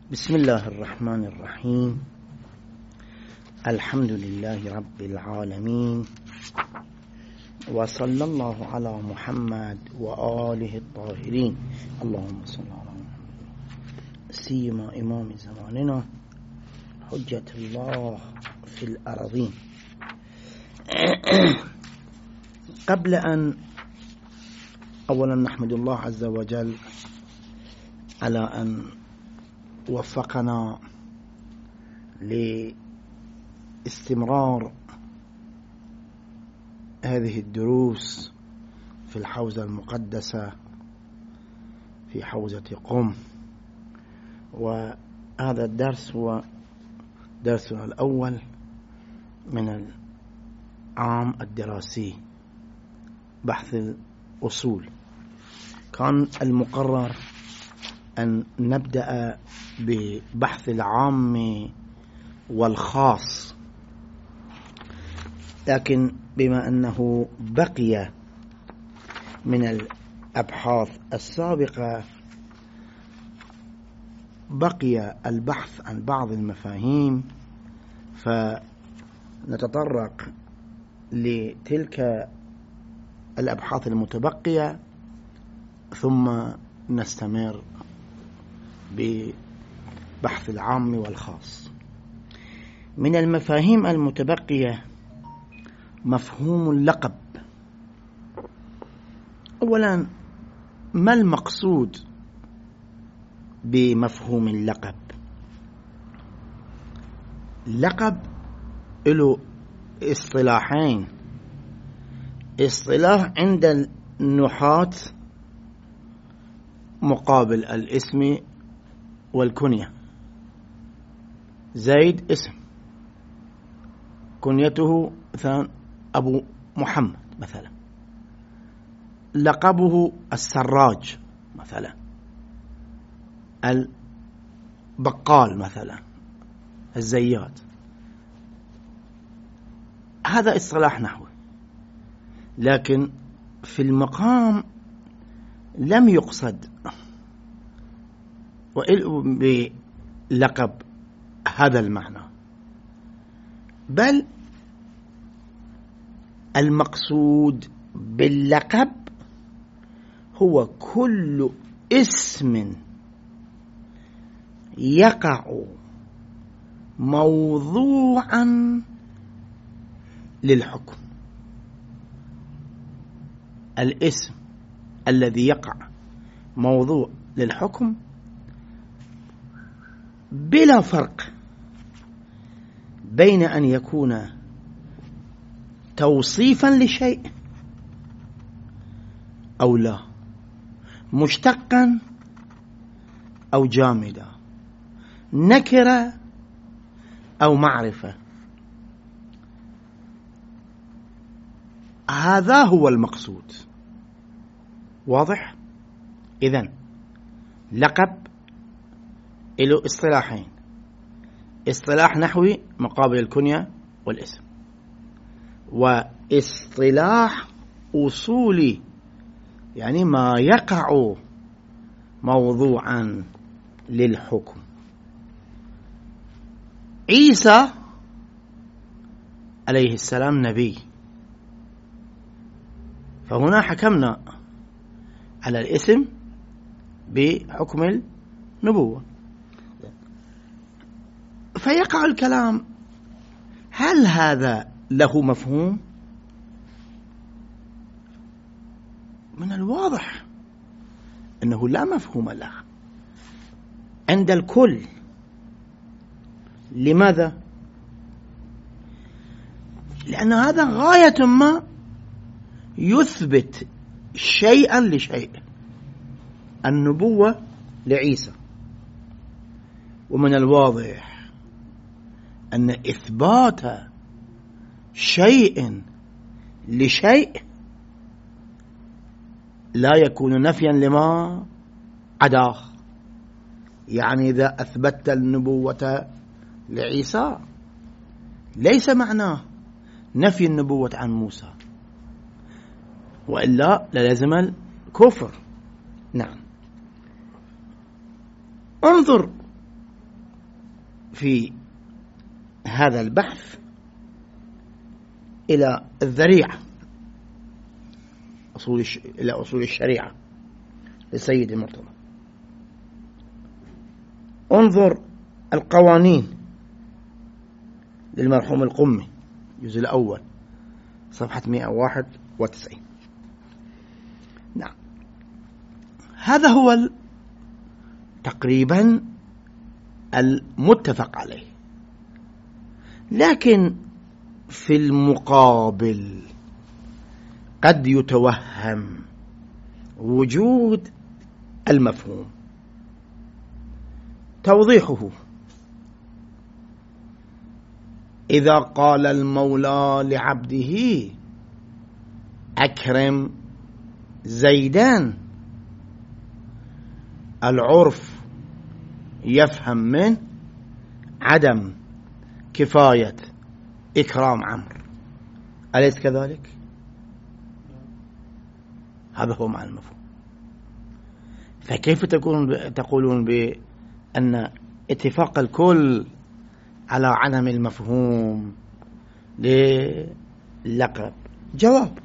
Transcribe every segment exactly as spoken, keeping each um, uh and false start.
بسم الله الرحمن الرحيم. الحمد لله رب العالمين، وصلى الله على محمد وآله الطاهرين. اللهم صل على محمد سيما إمام زماننا حجة الله في الأرضين. قبل أن أولا نحمد الله عز وجل على أن وفقنا لاستمرار هذه الدروس في الحوزة المقدسة في حوزة قم، وهذا الدرس هو درسنا الأول من العام الدراسي بحث الأصول. كان المقرر أن نبدأ ببحث العام والخاص، لكن بما أنه بقي من الأبحاث السابقة بقي البحث عن بعض المفاهيم، فنتطرق لتلك الأبحاث المتبقية ثم نستمر ببحث العام والخاص. من المفاهيم المتبقية مفهوم اللقب. أولا، ما المقصود بمفهوم اللقب؟ اللقب له اصطلاحين: اصطلاح عند النحاة مقابل الاسم والكنية. زيد اسم، كنيته مثلا أبو محمد مثلا، لقبه السراج مثلا، البقال مثلا، الزيات. هذا اصطلاح نحوي، لكن في المقام لم يقصد بلقب هذا المعنى، بل المقصود باللقب هو كل اسم يقع موضوعا للحكم. الاسم الذي يقع موضوع للحكم بلا فرق بين أن يكون توصيفا لشيء أو لا، مشتقا أو جامدا، نكرة أو معرفة. هذا هو المقصود. واضح؟ إذن لقب له اصطلاحين: اصطلاح نحوي مقابل الكنية والاسم، واصطلاح أصولي يعني ما يقع موضوعا للحكم. عيسى عليه السلام نبي، فهنا حكمنا على الاسم بحكم النبوة. فيقع الكلام: هل هذا له مفهوم؟ من الواضح أنه لا مفهوم له عند الكل. لماذا؟ لأن هذا غاية ما يثبت شيئا لشيء. النبوة لعيسى، ومن الواضح أن إثبات شيء لشيء لا يكون نفيا لما عداه. يعني إذا أثبتت النبوة لعيسى ليس معناه نفي النبوة عن موسى، وإلا للزم الكفر. نعم. انظر في هذا البحث إلى الذريعة أصول الش... إلى أصول الشريعة لسيد المرتضى. انظر القوانين للمرحوم القمي الجزء الأول صفحة مئة وواحد وتسعين. نعم، هذا هو تقريبا المتفق عليه. لكن في المقابل قد يتوهم وجود المفهوم. توضيحه: إذا قال المولى لعبده أكرم زيدان، العرف يفهم من عدم كفاية إكرام عمرو، أليس كذلك؟ هذا هو معنى المفهوم. فكيف تقولون تقولون بأن اتفاق الكل على عدم المفهوم للقب؟ جواب: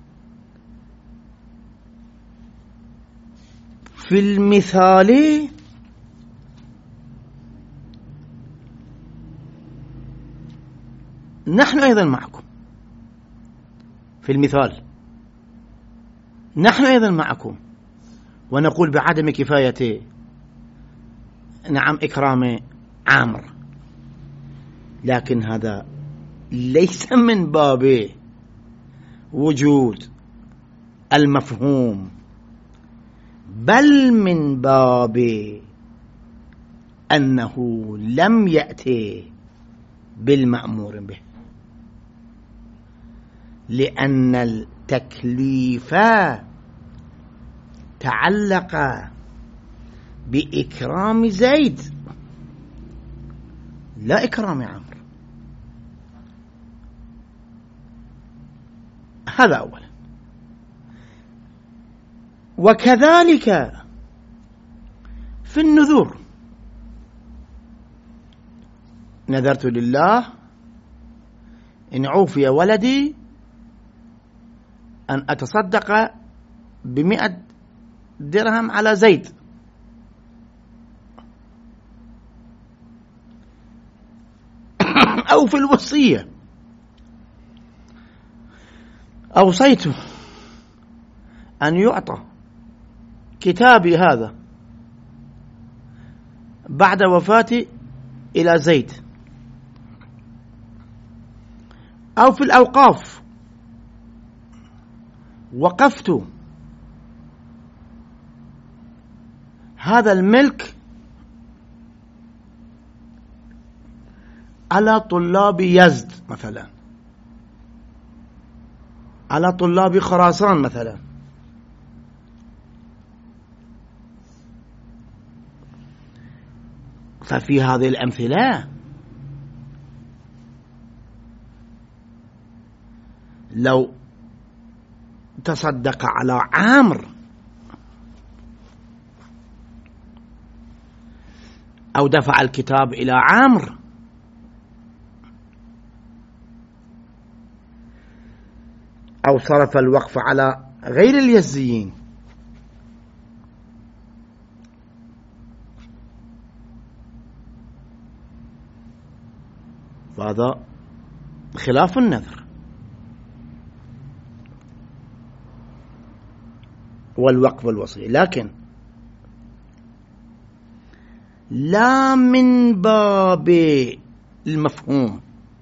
في المثال نحن أيضا معكم. في المثال نحن أيضا معكم ونقول بعدم كفاية نعم إكرام عامر، لكن هذا ليس من باب وجود المفهوم، بل من باب أنه لم يأتي بالمأمور به، لأن التكليف تعلق بإكرام زيد لا إكرام عمرو. هذا أولا. وكذلك في النذور: نذرت لله إن عوفي ولدي أن أتصدق بمئة درهم على زيد. أو في الوصية: أوصيت أن يعطى كتابي هذا بعد وفاتي إلى زيد. أو في الأوقاف: وقفت هذا الملك على طلاب يزد مثلا، على طلاب خراسان مثلا. ففي هذه الأمثلة لو تصدق على عامر أو دفع الكتاب إلى عامر أو صرف الوقف على غير اليزيين، فهذا خلاف النذر والوقف والوصية. لكن لا من باب المفهوم،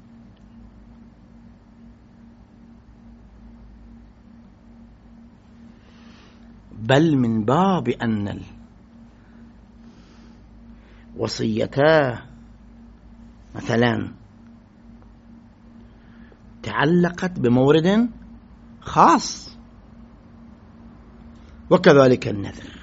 بل من باب أن الوصية مثلا تعلقت بمورد خاص، وكذلك النذر.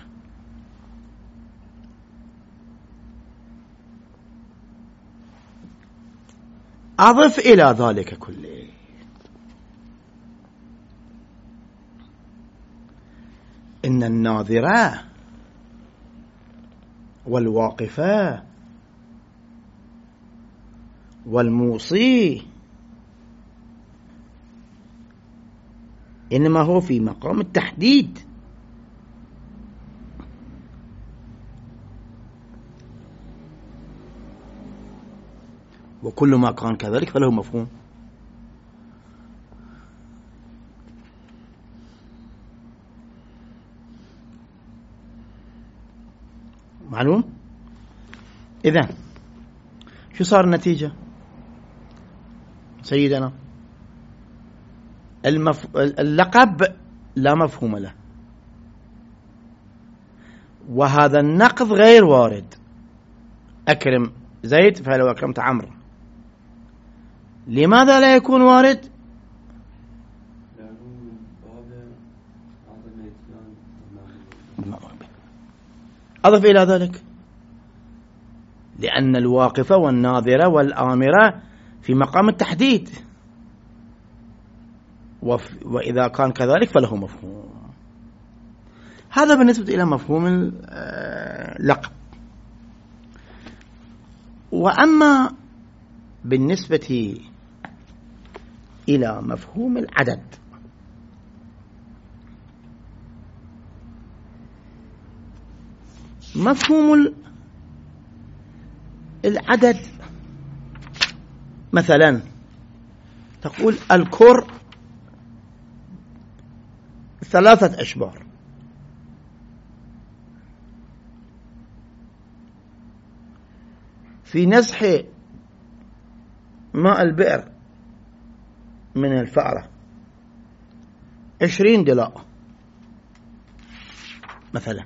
أضف إلى ذلك كله إن الناذرة والواقفة والموصي إنما هو في مقام التحديد. وكل ما كان كذلك فله مفهوم. معلوم؟ إذن شو صار النتيجة سيدنا؟ المف... اللقب لا مفهوم له، وهذا النقض غير وارد. أكرم زيد فلو أكرمت عمرو، لماذا لا يكون وارد؟ أضف إلى ذلك لأن الواقفة والناظرة والآمرة في مقام التحديد، وإذا كان كذلك فله مفهوم. هذا بالنسبة إلى مفهوم اللقب. وأما بالنسبة إلى مفهوم العدد، مفهوم العدد مثلا تقول الكر ثلاثة أشبار، في نزح ماء البئر من الفأرة عشرين دلاء مثلا.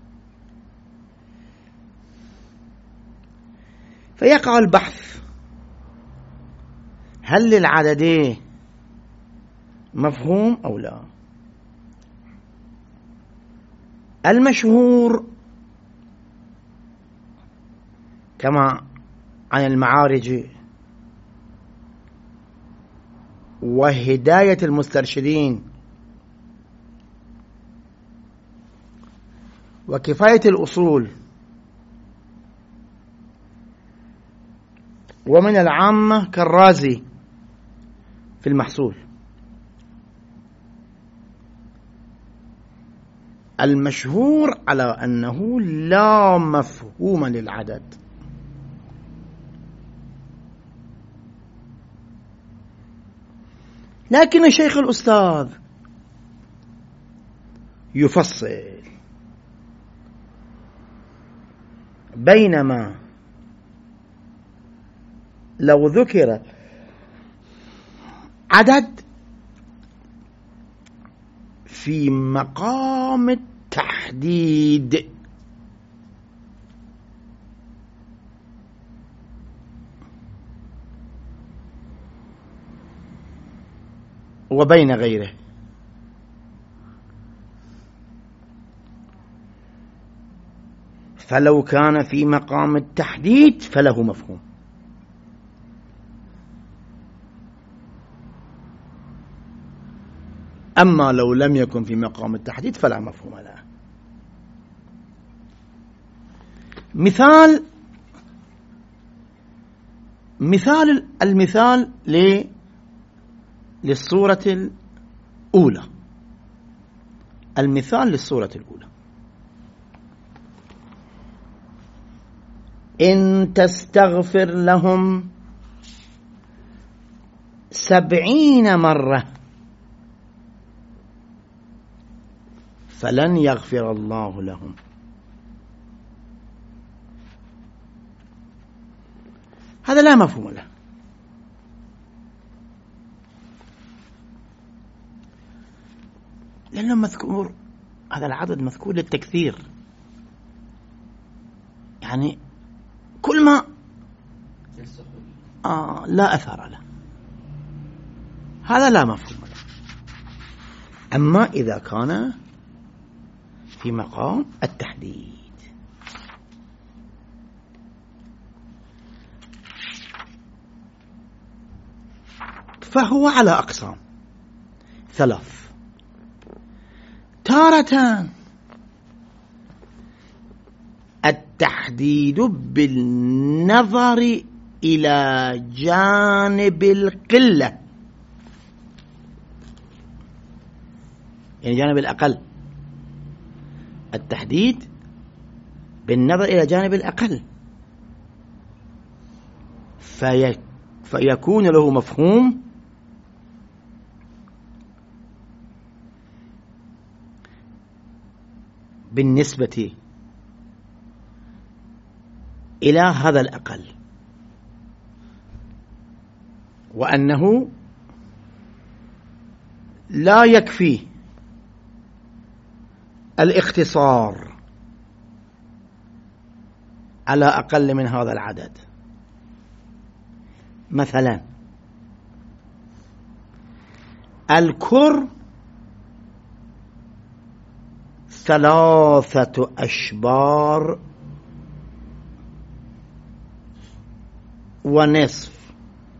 فيقع البحث هل للعددين مفهوم أو لا. المشهور كما عن المعارج وهداية المسترشدين وكفاية الأصول ومن العامة كالرازي في المحصول، المشهور على أنه لا مفهوم للعدد، لكن الشيخ الأستاذ يفصل بينما لو ذكر عدد في مقام التحديد وبين غيره، فلو كان في مقام التحديد فله مفهوم، أما لو لم يكن في مقام التحديد فلا مفهوم له. مثال مثال المثال للصورة الأولى، المثال للصورة الأولى: إن تستغفر لهم سبعين مرة فلن يغفر الله لهم. هذا لا مفهوم له، لأنه مذكور، هذا العدد مذكور للتكثير، يعني كل ما آه لا أثر له، هذا لا مفهوم له. أما إذا كان في مقام التحديد فهو على أقسام ثلاث: تارة التحديد بالنظر إلى جانب القلة، يعني جانب الأقل. التحديد بالنظر إلى جانب الأقل، في فيكون له مفهوم بالنسبة إلى هذا الأقل، وأنه لا يكفي الاختصار على أقل من هذا العدد. مثلا الكر ثلاثة أشبار ونصف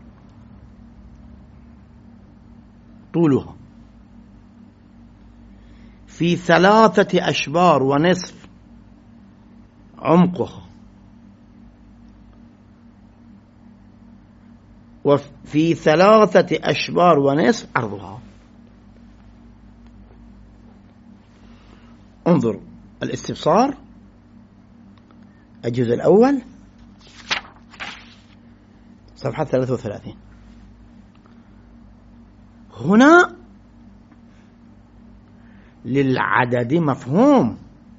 طولها، في ثلاثة أشبار ونصف عمقها، وفي ثلاثة أشبار ونصف عرضها. انظر الاستفسار الجزء الأول صفحة ثلاثة وثلاثين. هنا للعدد مفهوم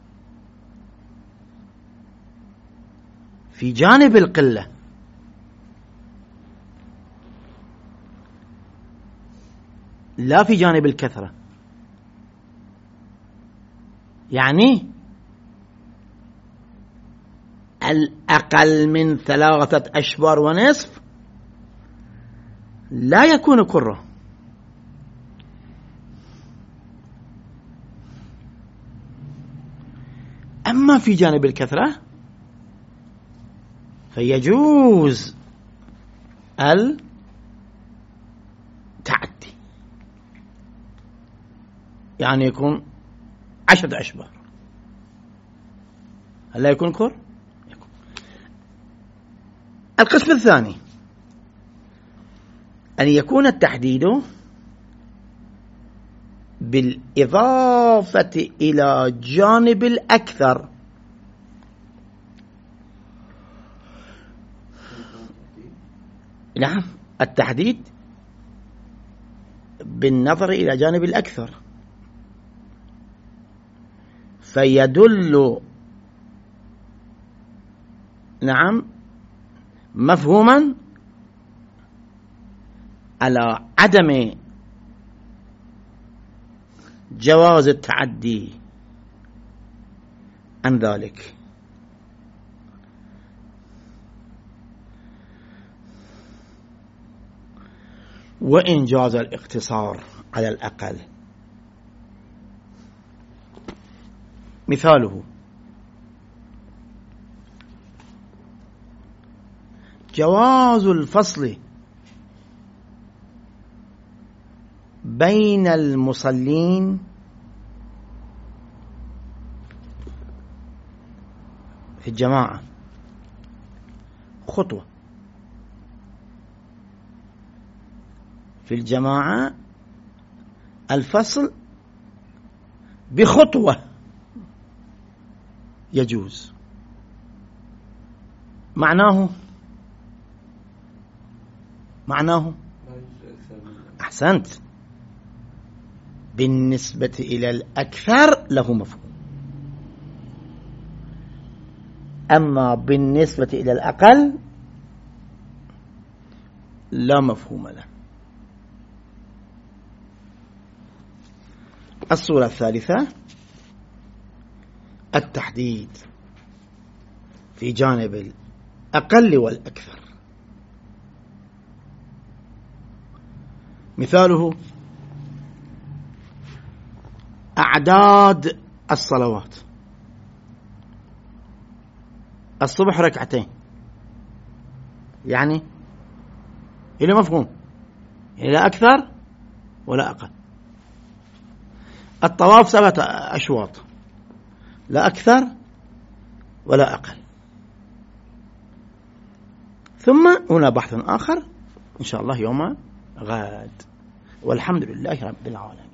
في جانب القلة، لا في جانب الكثرة. يعني الأقل من ثلاثة أشبار ونصف لا يكون كرة، أما في جانب الكثرة فيجوز التعدي، يعني يكون عشرة أشبار. هل لا يكون كر؟ يكون. القسم الثاني أن يكون التحديد بالإضافة إلى جانب الأكثر. نعم، التحديد بالنظر إلى جانب الأكثر، فيدل نعم مفهوما على عدم جواز التعدي عن ذلك. وإن جاز الاقتصار على الأقل. مثاله جواز الفصل بين المصلين في الجماعة خطوة، في الجماعة الفصل بخطوة يجوز. معناه معناه أحسنت، بالنسبة إلى الأكثر له مفهوم، أما بالنسبة إلى الأقل لا مفهوم له. الصورة الثالثة التحديد في جانب الأقل والأكثر. مثاله أعداد الصلوات. الصبح ركعتين، يعني إلى مفهوم، يعني لا أكثر ولا أقل. الطواف سبعة أشواط، لا أكثر ولا أقل. ثم هنا بحث آخر إن شاء الله يوم غد، والحمد لله رب العالمين.